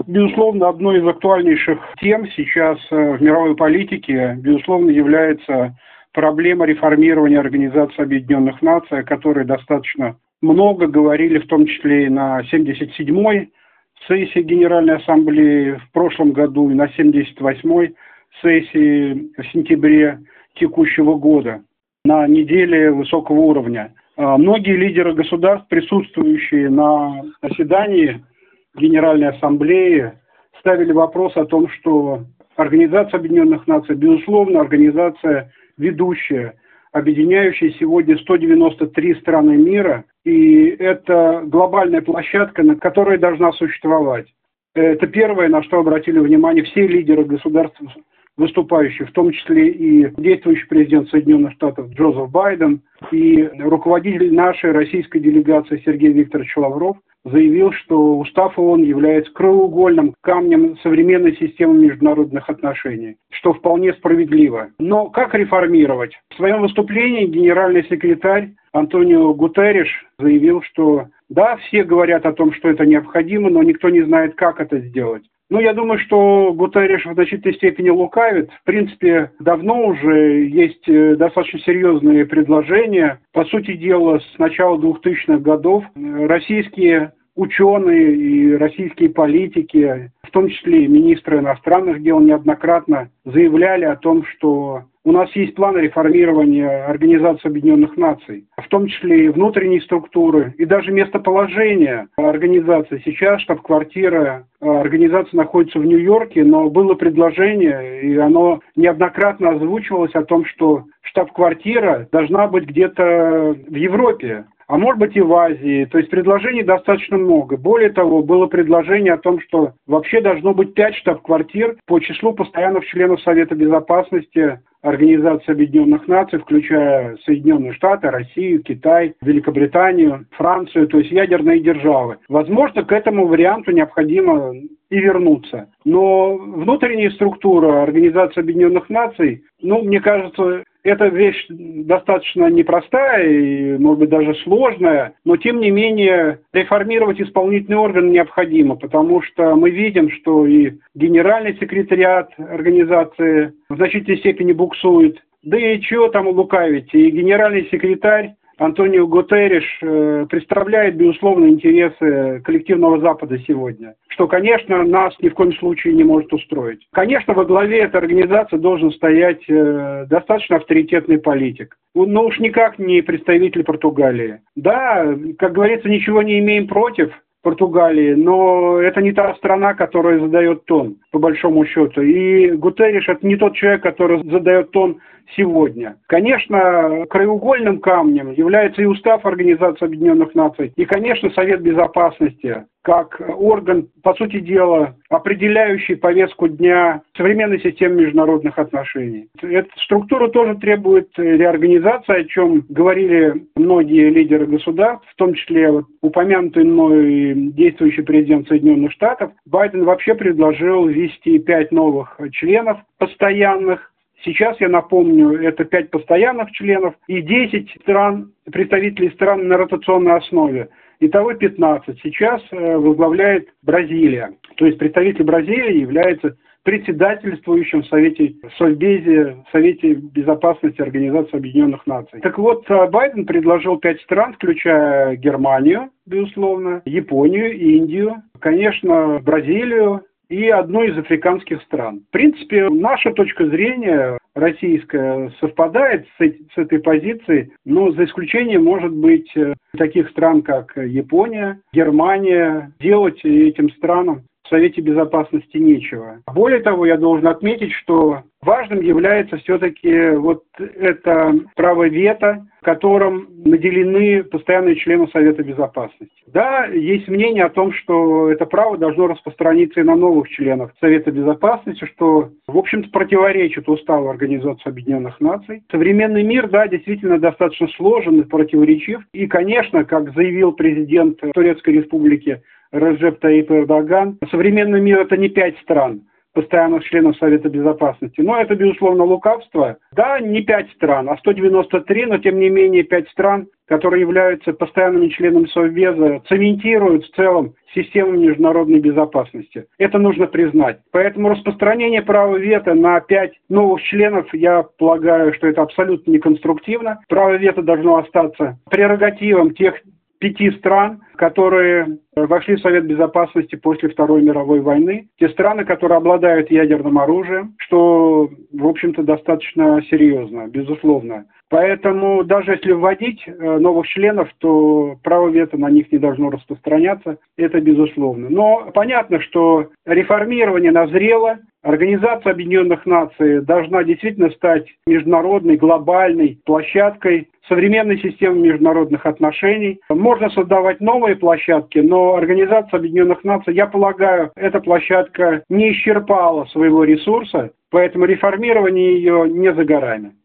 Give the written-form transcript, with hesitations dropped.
Безусловно, одной из актуальнейших тем сейчас в мировой политике, безусловно, является проблема реформирования Организации Объединенных Наций, о которой достаточно много говорили, в том числе и на 77-й сессии Генеральной Ассамблеи в прошлом году и на 78-й сессии в сентябре текущего года на неделе высокого уровня. Многие лидеры государств, присутствующие на заседании Генеральной Ассамблеи, ставили вопрос о том, что Организация Объединенных Наций, безусловно, организация ведущая, объединяющая сегодня 193 страны мира, и это глобальная площадка, на которой должна существовать. Это первое, на что обратили внимание все лидеры государств, выступающие, в том числе и действующий президент Соединенных Штатов Джозеф Байден, и руководитель нашей российской делегации Сергей Викторович Лавров заявил, что Устав ООН является краеугольным камнем современной системы международных отношений, что вполне справедливо. Но как реформировать? В своем выступлении генеральный секретарь Антонио Гутерриш заявил, что да, все говорят о том, что это необходимо, но никто не знает, как это сделать. Я думаю, что Гутерриш в значительной степени лукавит. В принципе, давно уже есть достаточно серьезные предложения. По сути дела, с начала 2000-х годов российские ученые и российские политики, в том числе и министры иностранных дел, неоднократно заявляли о том, что у нас есть план реформирования Организации Объединенных Наций, в том числе и внутренней структуры, и даже местоположение организации. Сейчас штаб-квартира организации находится в Нью-Йорке, но было предложение, и оно неоднократно озвучивалось о том, что штаб-квартира должна быть где-то в Европе, а может быть и в Азии. То есть предложений достаточно много. Более того, было предложение о том, что вообще должно быть 5 штаб-квартир по числу постоянных членов Совета Безопасности Организации Объединенных Наций, включая Соединенные Штаты, Россию, Китай, Великобританию, Францию, то есть ядерные державы. Возможно, к этому варианту необходимо и вернуться. Но внутренняя структура Организации Объединенных Наций, мне кажется, эта вещь достаточно непростая и, может быть, даже сложная, но, тем не менее, реформировать исполнительный орган необходимо, потому что мы видим, что и генеральный секретариат организации в значительной степени буксует, да и чего там лукавить, и генеральный секретарь Антонио Гутерриш представляет, безусловно, интересы коллективного Запада сегодня, что, конечно, нас ни в коем случае не может устроить. Конечно, во главе этой организации должен стоять достаточно авторитетный политик. Но уж никак не представитель Португалии. Да, как говорится, ничего не имеем против Португалии, но это не та страна, которая задает тон, по большому счету. И Гутерриш – это не тот человек, который задает тон сегодня. Конечно, краеугольным камнем является и Устав Организации Объединенных Наций, и, конечно, Совет Безопасности, как орган, по сути дела, определяющий повестку дня современной системы международных отношений. Эта структура тоже требует реорганизации, о чем говорили многие лидеры государств, в том числе упомянутый мной действующий президент Соединенных Штатов. Байден вообще предложил ввести 5 новых членов постоянных. Сейчас, я напомню, это 5 постоянных членов и 10 представителей стран на ротационной основе. Итого 15. Сейчас возглавляет Бразилия. То есть представитель Бразилии является председательствующим в Совете Совбезе, Совете Безопасности Организации Объединенных Наций. Так вот, Байден предложил 5 стран, включая Германию, безусловно, Японию, Индию, конечно, Бразилию и одну из африканских стран. В принципе, наша точка зрения российская совпадает с этой позицией, но за исключением, может быть, таких стран, как Япония, Германия. Делать этим странам в Совете Безопасности нечего. Более того, я должен отметить, что важным является все-таки это право вето, которым наделены постоянные члены Совета Безопасности. Да, есть мнение о том, что это право должно распространиться и на новых членов Совета Безопасности, что, в общем-то, противоречит Уставу Организации Объединенных Наций. Современный мир, да, действительно достаточно сложен и противоречив. И, конечно, как заявил президент Турецкой Республики Реджеп Таyyip Эрдоган, современный мир – это не 5 стран, постоянных членов Совета Безопасности. Но это, безусловно, лукавство. Да, не 5 стран, а 193, но, тем не менее, 5 стран, которые являются постоянными членами Совбеза, цементируют в целом систему международной безопасности. Это нужно признать. Поэтому распространение права вето на 5 новых членов, я полагаю, что это абсолютно неконструктивно. Право вето должно остаться прерогативом тех 5 стран, которые вошли в Совет Безопасности после Второй мировой войны. Те страны, которые обладают ядерным оружием, что, в общем-то, достаточно серьезно, безусловно. Поэтому даже если вводить новых членов, то право вето на них не должно распространяться, это безусловно. Но понятно, что реформирование назрело. Организация Объединенных Наций должна действительно стать международной, глобальной площадкой современной системы международных отношений. Можно создавать новые площадки, но Организация Объединенных Наций, я полагаю, эта площадка не исчерпала своего ресурса, поэтому реформирование ее не за горами.